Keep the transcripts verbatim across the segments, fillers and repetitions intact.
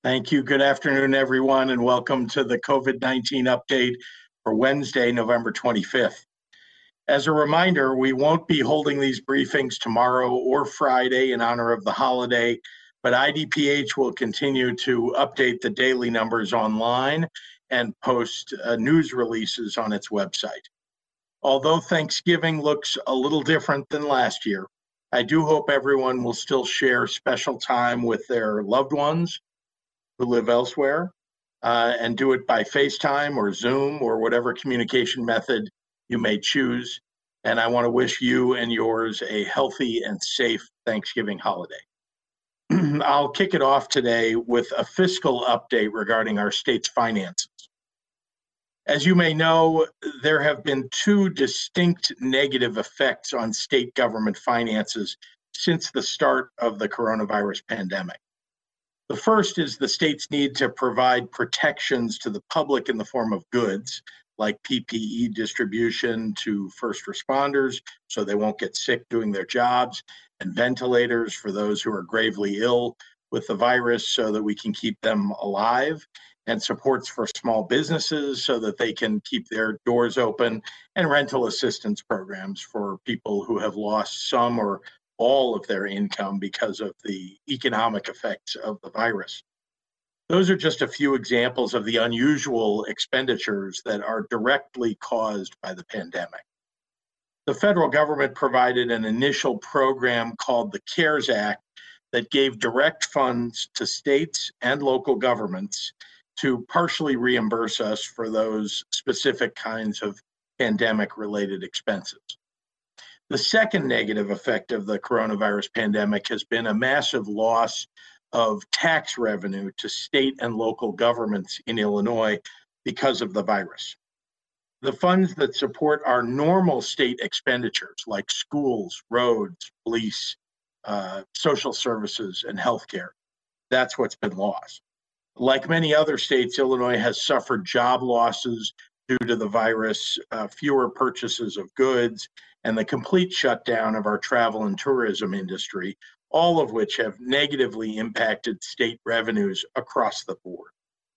Thank you. Good afternoon, everyone, and welcome to the COVID nineteen update for Wednesday, November twenty-fifth. As a reminder, we won't be holding these briefings tomorrow or Friday in honor of the holiday, but I D P H will continue to update the daily numbers online and post uh, news releases on its website. Although Thanksgiving looks a little different than last year, I do hope everyone will still share special time with their loved ones who live elsewhere, uh, and do it by FaceTime or Zoom or whatever communication method you may choose. And I want to wish you and yours a healthy and safe Thanksgiving holiday. I'll kick it off today with a fiscal update regarding our state's finances. As you may know, there have been two distinct negative effects on state government finances since the start of the coronavirus pandemic. The first is the state's need to provide protections to the public in the form of goods, like P P E distribution to first responders so they won't get sick doing their jobs, and ventilators for those who are gravely ill with the virus so that we can keep them alive, and supports for small businesses so that they can keep their doors open, and rental assistance programs for people who have lost some or all of their income because of the economic effects of the virus. Those are just a few examples of the unusual expenditures that are directly caused by the pandemic. The federal government provided an initial program called the CARES Act that gave direct funds to states and local governments to partially reimburse us for those specific kinds of pandemic-related expenses. The second negative effect of the coronavirus pandemic has been a massive loss of tax revenue to state and local governments in Illinois because of the virus. The funds that support our normal state expenditures, like schools, roads, police, uh, social services, and healthcare, that's what's been lost. Like many other states, Illinois has suffered job losses due to the virus, uh, fewer purchases of goods, and the complete shutdown of our travel and tourism industry, all of which have negatively impacted state revenues across the board.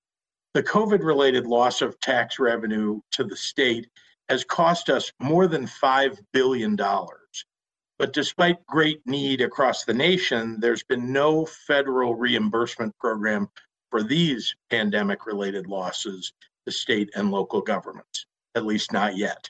The COVID-related loss of tax revenue to the state has cost us more than five billion dollars. But despite great need across the nation, there's been no federal reimbursement program for these pandemic-related losses to state and local governments, at least not yet.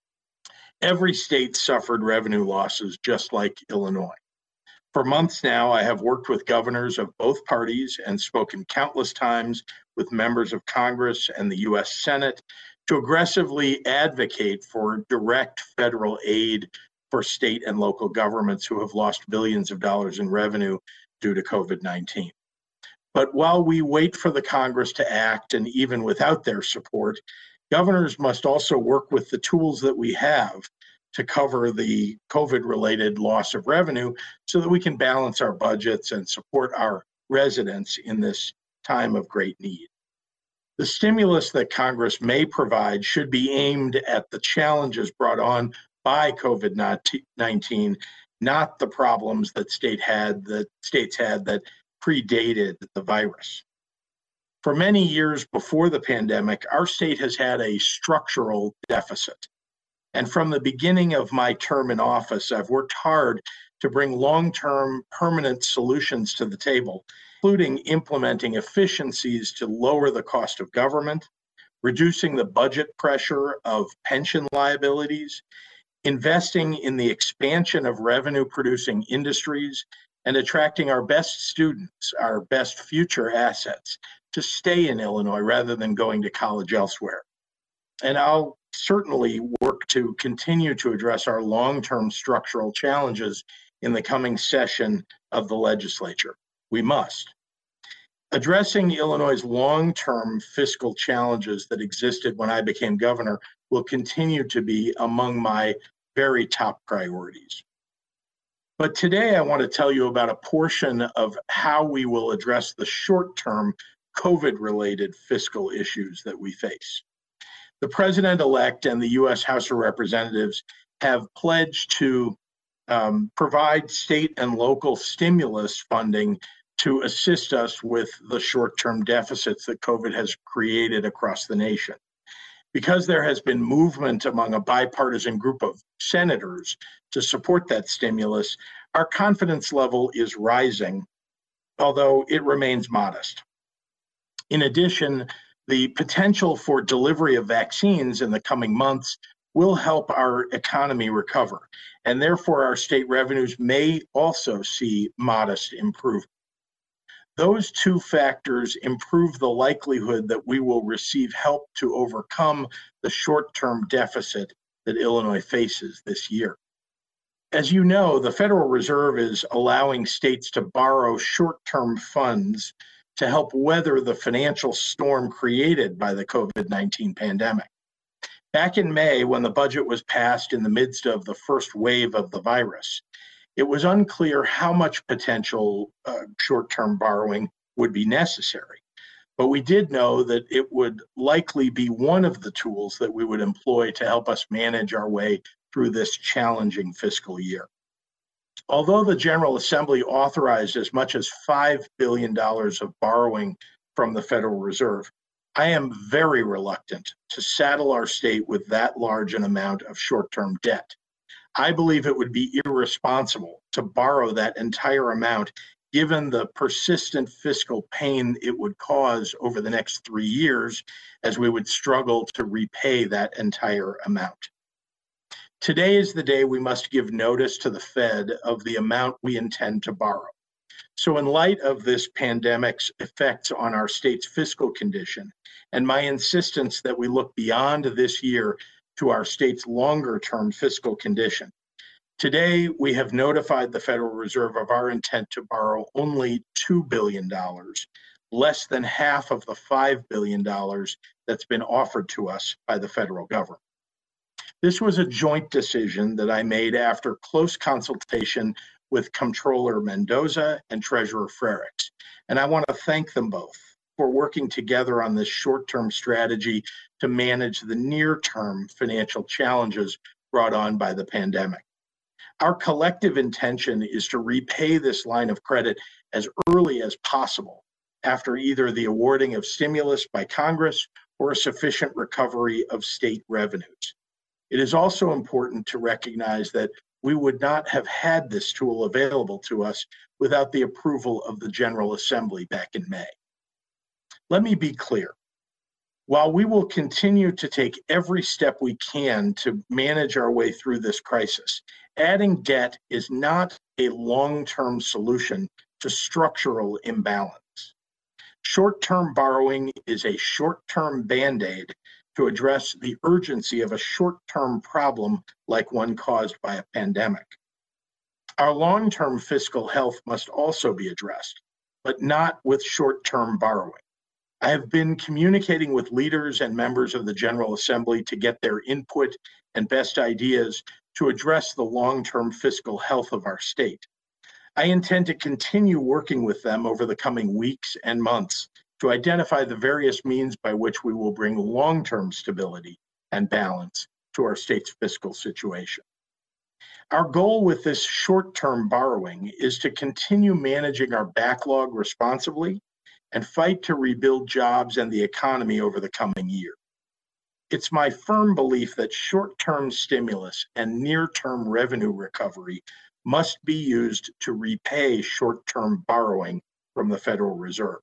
Every state suffered revenue losses just like Illinois. For months now, I have worked with governors of both parties and spoken countless times with members of Congress and the U S Senate to aggressively advocate for direct federal aid for state and local governments who have lost billions of dollars in revenue due to COVID nineteen. But while we wait for the Congress to act, and even without their support, governors must also work with the tools that we have to cover the COVID-related loss of revenue so that we can balance our budgets and support our residents in this time of great need. The stimulus that Congress may provide should be aimed at the challenges brought on by COVID nineteen, not the problems that state had, that states had that predated the virus. For many years before the pandemic, our state has had a structural deficit. And from the beginning of my term in office, I've worked hard to bring long-term permanent solutions to the table, including implementing efficiencies to lower the cost of government, reducing the budget pressure of pension liabilities, investing in the expansion of revenue-producing industries, and attracting our best students, our best future assets, to stay in Illinois rather than going to college elsewhere. And I'll certainly work to continue to address our long-term structural challenges in the coming session of the legislature. We must. Addressing Illinois' long-term fiscal challenges that existed when I became governor will continue to be among my very top priorities. But today I want to tell you about a portion of how we will address the short-term COVID-related fiscal issues that we face. The president-elect and the U S House of Representatives have pledged to um, provide state and local stimulus funding to assist us with the short-term deficits that COVID has created across the nation. Because there has been movement among a bipartisan group of senators to support that stimulus, our confidence level is rising, although it remains modest. In addition, the potential for delivery of vaccines in the coming months will help our economy recover, and therefore our state revenues may also see modest improvement. Those two factors improve the likelihood that we will receive help to overcome the short-term deficit that Illinois faces this year. As you know, the Federal Reserve is allowing states to borrow short-term funds to help weather the financial storm created by the COVID nineteen pandemic. Back in May, when the budget was passed in the midst of the first wave of the virus, it was unclear how much potential uh, short-term borrowing would be necessary. But we did know that it would likely be one of the tools that we would employ to help us manage our way through this challenging fiscal year. Although the General Assembly authorized as much as five billion dollars of borrowing from the Federal Reserve, I am very reluctant to saddle our state with that large an amount of short-term debt. I believe it would be irresponsible to borrow that entire amount given the persistent fiscal pain it would cause over the next three years as we would struggle to repay that entire amount. Today is the day we must give notice to the Fed of the amount we intend to borrow. So in light of this pandemic's effects on our state's fiscal condition and my insistence that we look beyond this year to our state's longer-term fiscal condition, today we have notified the Federal Reserve of our intent to borrow only two billion dollars, less than half of the five billion dollars that's been offered to us by the federal government. This was a joint decision that I made after close consultation with Comptroller Mendoza and Treasurer Frerichs, and I want to thank them both for working together on this short-term strategy to manage the near-term financial challenges brought on by the pandemic. Our collective intention is to repay this line of credit as early as possible after either the awarding of stimulus by Congress or a sufficient recovery of state revenues. It is also important to recognize that we would not have had this tool available to us without the approval of the General Assembly back in May. Let me be clear. While we will continue to take every step we can to manage our way through this crisis, adding debt is not a long-term solution to structural imbalance. Short-term borrowing is a short-term Band-Aid to address the urgency of a short-term problem like one caused by a pandemic. Our long-term fiscal health must also be addressed, but not with short-term borrowing. I have been communicating with leaders and members of the General Assembly to get their input and best ideas to address the long-term fiscal health of our state. I intend to continue working with them over the coming weeks and months to identify the various means by which we will bring long-term stability and balance to our state's fiscal situation. Our goal with this short-term borrowing is to continue managing our backlog responsibly and fight to rebuild jobs and the economy over the coming year. It's my firm belief that short-term stimulus and near-term revenue recovery must be used to repay short-term borrowing from the Federal Reserve.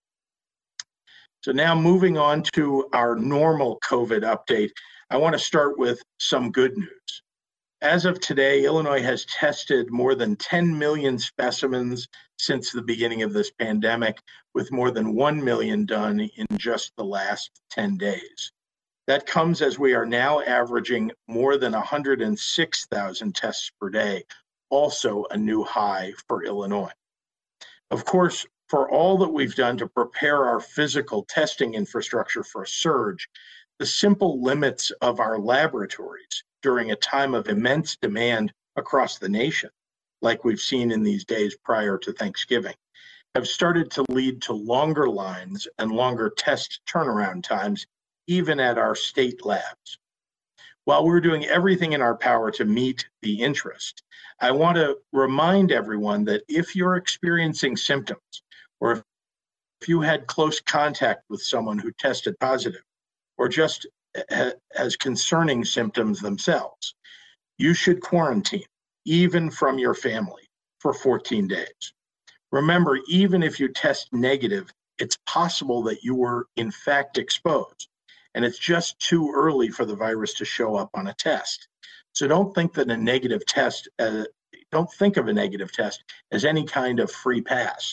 So now moving on to our normal COVID update, I want to start with some good news. As of today, Illinois has tested more than ten million specimens since the beginning of this pandemic, with more than one million done in just the last ten days. That comes as we are now averaging more than one hundred six thousand tests per day, also a new high for Illinois. Of course, for all that we've done to prepare our physical testing infrastructure for a surge, the simple limits of our laboratories during a time of immense demand across the nation, like we've seen in these days prior to Thanksgiving, have started to lead to longer lines and longer test turnaround times, even at our state labs. While we're doing everything in our power to meet the interest, I want to remind everyone that if you're experiencing symptoms, or if if you had close contact with someone who tested positive, or just ha- has concerning symptoms themselves, you should quarantine, even from your family, for fourteen days. Remember, even if you test negative, it's possible that you were in fact exposed, and it's just too early for the virus to show up on a test. So don't think that a negative test, uh, don't think of a negative test as any kind of free pass.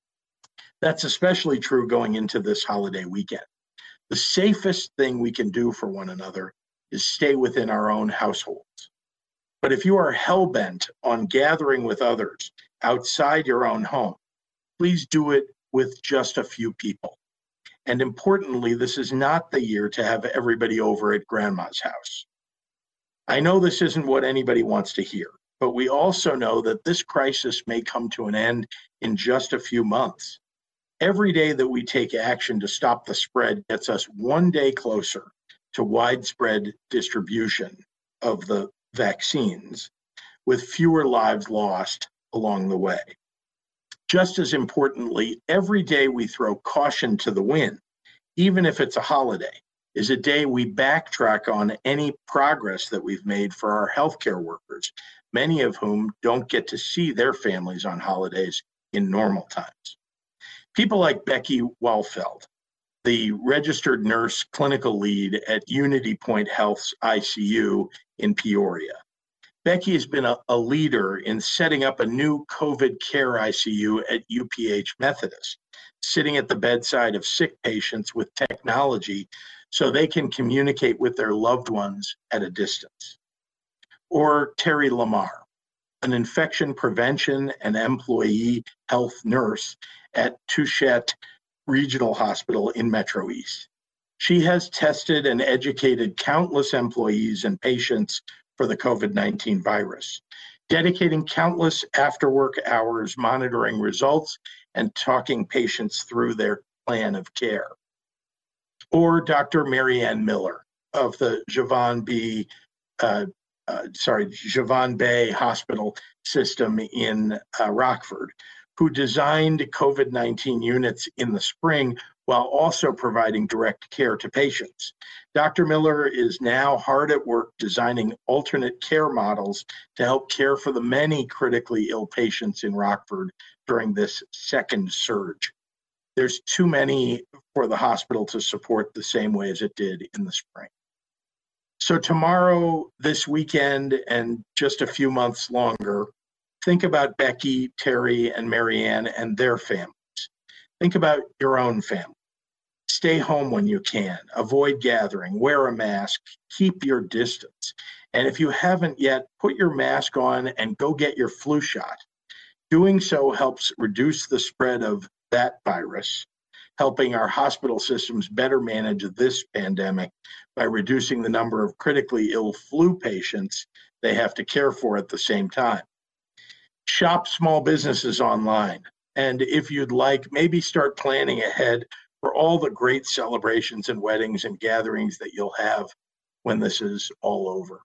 That's especially true going into this holiday weekend. The safest thing we can do for one another is stay within our own households. But if you are hell-bent on gathering with others outside your own home, please do it with just a few people. And importantly, this is not the year to have everybody over at grandma's house. I know this isn't what anybody wants to hear, but we also know that this crisis may come to an end in just a few months. Every day that we take action to stop the spread gets us one day closer to widespread distribution of the vaccines, with fewer lives lost along the way. Just as importantly, every day we throw caution to the wind, even if it's a holiday, is a day we backtrack on any progress that we've made for our healthcare workers, many of whom don't get to see their families on holidays in normal times. People like Becky Walfeld, the registered nurse clinical lead at Unity Point Health's I C U in Peoria. Becky has been a, a leader in setting up a new COVID care I C U at U P H Methodist, sitting at the bedside of sick patients with technology so they can communicate with their loved ones at a distance. Or Terry Lamar, an infection prevention and employee health nurse at Touchette Regional Hospital in Metro East. She has tested and educated countless employees and patients for the COVID nineteen virus, dedicating countless after-work hours monitoring results and talking patients through their plan of care. Or Doctor Marianne Miller of the Javon B. Uh, uh, sorry, Javon Bay Hospital System in uh, Rockford, who designed COVID nineteen units in the spring while also providing direct care to patients. Doctor Miller is now hard at work designing alternate care models to help care for the many critically ill patients in Rockford during this second surge. There's too many for the hospital to support the same way as it did in the spring. So tomorrow, this weekend, and just a few months longer, think about Becky, Terry, and Marianne and their families. Think about your own family. Stay home when you can. Avoid gathering. Wear a mask. Keep your distance. And if you haven't yet, put your mask on and go get your flu shot. Doing so helps reduce the spread of that virus, helping our hospital systems better manage this pandemic by reducing the number of critically ill flu patients they have to care for at the same time. Shop small businesses online. And if you'd like, maybe start planning ahead for all the great celebrations and weddings and gatherings that you'll have when this is all over.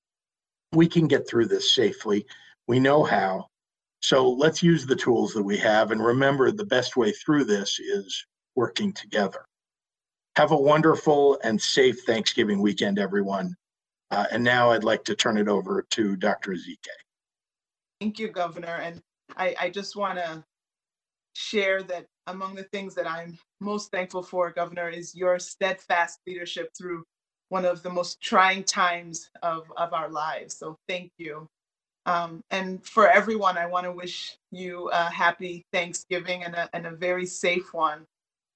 We can get through this safely. We know how. So let's use the tools that we have. And remember, the best way through this is working together. Have a wonderful and safe Thanksgiving weekend, everyone. Uh, and now I'd like to turn it over to Doctor Ezike. Thank you, Governor. And I, I just want to share that among the things that I'm most thankful for, Governor, is your steadfast leadership through one of the most trying times of, of our lives. So thank you. Um, and for everyone, I want to wish you a happy Thanksgiving and a, and a very safe one.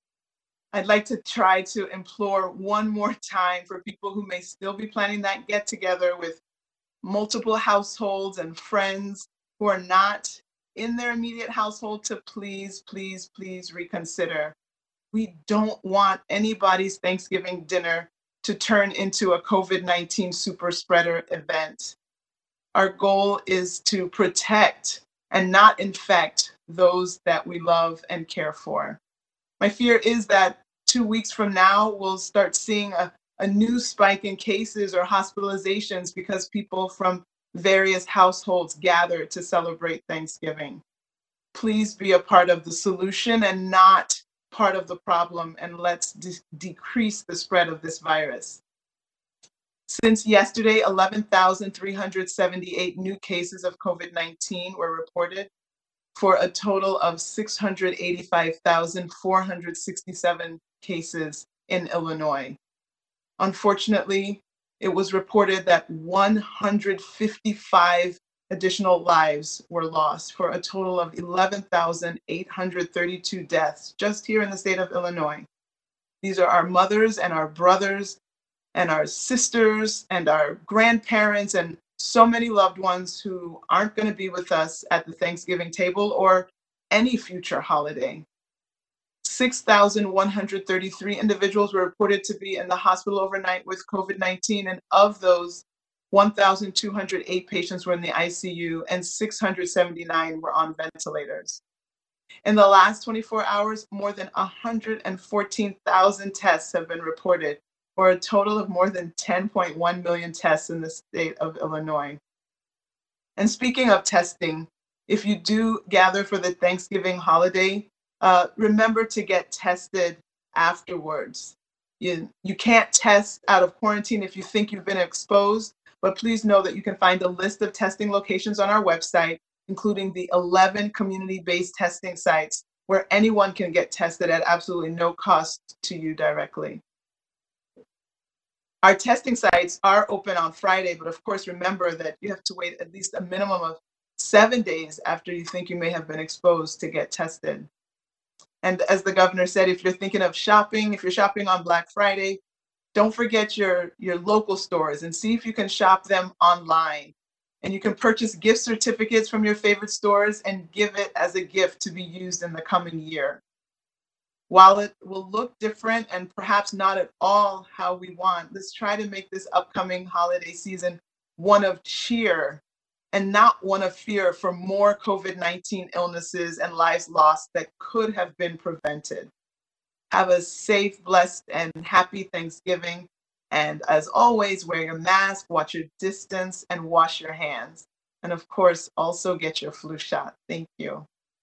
I'd like to try to implore one more time for people who may still be planning that get together with multiple households and friends who are not in their immediate household to please, please, please reconsider. We don't want anybody's Thanksgiving dinner to turn into a COVID nineteen super spreader event. Our goal is to protect and not infect those that we love and care for. My fear is that two weeks from now, we'll start seeing a, a new spike in cases or hospitalizations because people from various households gathered to celebrate Thanksgiving. Please be a part of the solution and not part of the problem, and let's de- decrease the spread of this virus. Since yesterday, eleven thousand three hundred seventy-eight new cases of COVID nineteen were reported, for a total of six hundred eighty-five thousand four hundred sixty-seven cases in Illinois. Unfortunately, it was reported that one hundred fifty-five additional lives were lost, for a total of eleven thousand eight hundred thirty-two deaths just here in the state of Illinois. These are our mothers and our brothers and our sisters and our grandparents and so many loved ones who aren't going to be with us at the Thanksgiving table or any future holiday. six thousand one hundred thirty-three individuals were reported to be in the hospital overnight with COVID nineteen, and of those, one thousand two hundred eight patients were in the I C U and six hundred seventy-nine were on ventilators. In the last twenty-four hours, more than one hundred fourteen thousand tests have been reported, for a total of more than ten point one million tests in the state of Illinois. And speaking of testing, if you do gather for the Thanksgiving holiday, uh, remember to get tested afterwards. You, you can't test out of quarantine if you think you've been exposed, but please know that you can find a list of testing locations on our website, including the eleven community-based testing sites where anyone can get tested at absolutely no cost to you directly. Our testing sites are open on Friday, but of course, remember that you have to wait at least a minimum of seven days after you think you may have been exposed to get tested. And as the governor said, if you're thinking of shopping, if you're shopping on Black Friday, don't forget your, your local stores and see if you can shop them online. And you can purchase gift certificates from your favorite stores and give it as a gift to be used in the coming year. While it will look different and perhaps not at all how we want, let's try to make this upcoming holiday season one of cheer and not one of fear for more COVID nineteen illnesses and lives lost that could have been prevented. Have a safe, blessed, and happy Thanksgiving. And as always, wear your mask, watch your distance, and wash your hands. And of course, also get your flu shot. Thank you.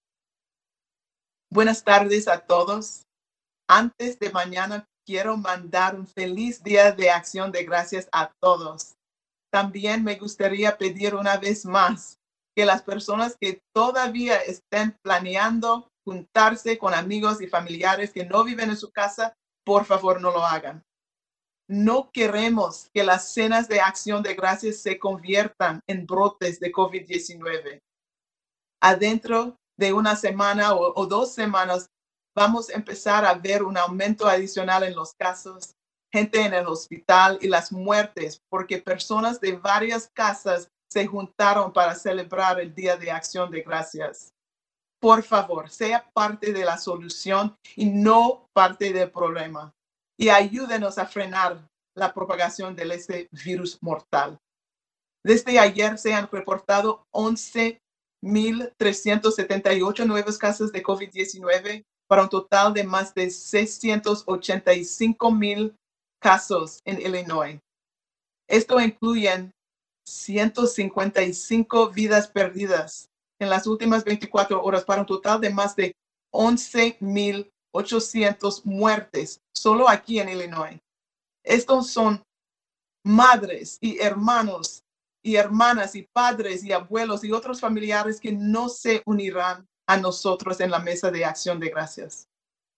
Buenas tardes a todos. Antes de mañana, quiero mandar un feliz día de acción de gracias a todos. También me gustaría pedir una vez más que las personas que todavía estén planeando juntarse con amigos y familiares que no viven en su casa, por favor no lo hagan. No queremos que las cenas de acción de gracias se conviertan en brotes de COVID diecinueve. Adentro de una semana o, o dos semanas, vamos a empezar a ver un aumento adicional en los casos, gente en el hospital y las muertes, porque personas de varias casas se juntaron para celebrar el Día de Acción de Gracias. Por favor, sea parte de la solución y no parte del problema. Y ayúdenos a frenar la propagación de este virus mortal. Desde ayer se han reportado once mil trescientos setenta y ocho nuevos casos de COVID diecinueve para un total de más de seiscientos ochenta y cinco mil casos en Illinois. Esto incluye ciento cincuenta y cinco vidas perdidas en las últimas veinticuatro horas para un total de más de once mil ochocientas muertes solo aquí en Illinois. Estos son madres y hermanos y hermanas y padres y abuelos y otros familiares que no se unirán a nosotros en la mesa de acción de gracias.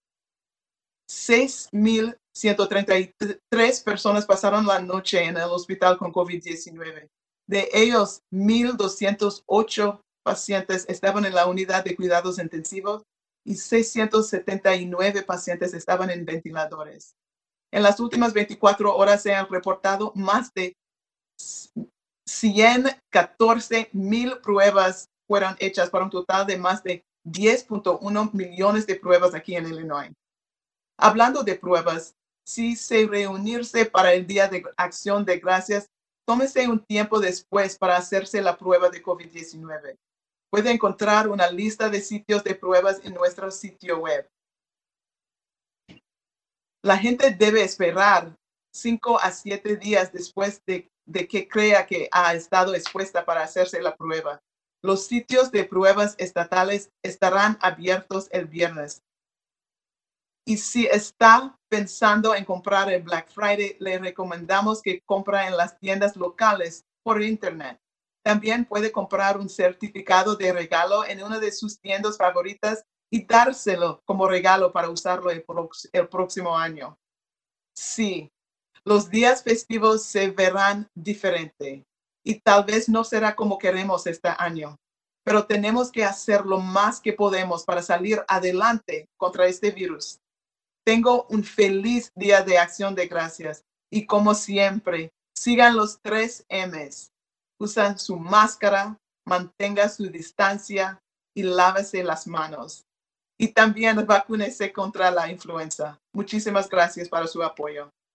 seis mil ciento treinta y tres personas pasaron la noche en el hospital con COVID diecinueve. De ellos, mil doscientos ocho pacientes estaban en la unidad de cuidados intensivos y seiscientos setenta y nueve pacientes estaban en ventiladores. En las últimas veinticuatro horas se han reportado más de ciento catorce mil pruebas fueron hechas para un total de más de diez punto uno millones de pruebas aquí en Illinois. Hablando de pruebas, si se reunirse para el Día de Acción de Gracias, tómese un tiempo después para hacerse la prueba de COVID diecinueve. Puede encontrar una lista de sitios de pruebas en nuestro sitio web. La gente debe esperar cinco a siete días después de, de que crea que ha estado expuesta para hacerse la prueba. Los sitios de pruebas estatales estarán abiertos el viernes. Y si está pensando en comprar el Black Friday, le recomendamos que compre en las tiendas locales por internet. También puede comprar un certificado de regalo en una de sus tiendas favoritas y dárselo como regalo para usarlo el, prox- el próximo año. Sí, los días festivos se verán diferente y tal vez no será como queremos este año, pero tenemos que hacer lo más que podemos para salir adelante contra este virus. Tengo un feliz día de acción de gracias y como siempre, sigan los tres M's. Usan su máscara, mantenga su distancia y lávese las manos. Y también vacúnese contra la influenza. Muchísimas gracias para su apoyo.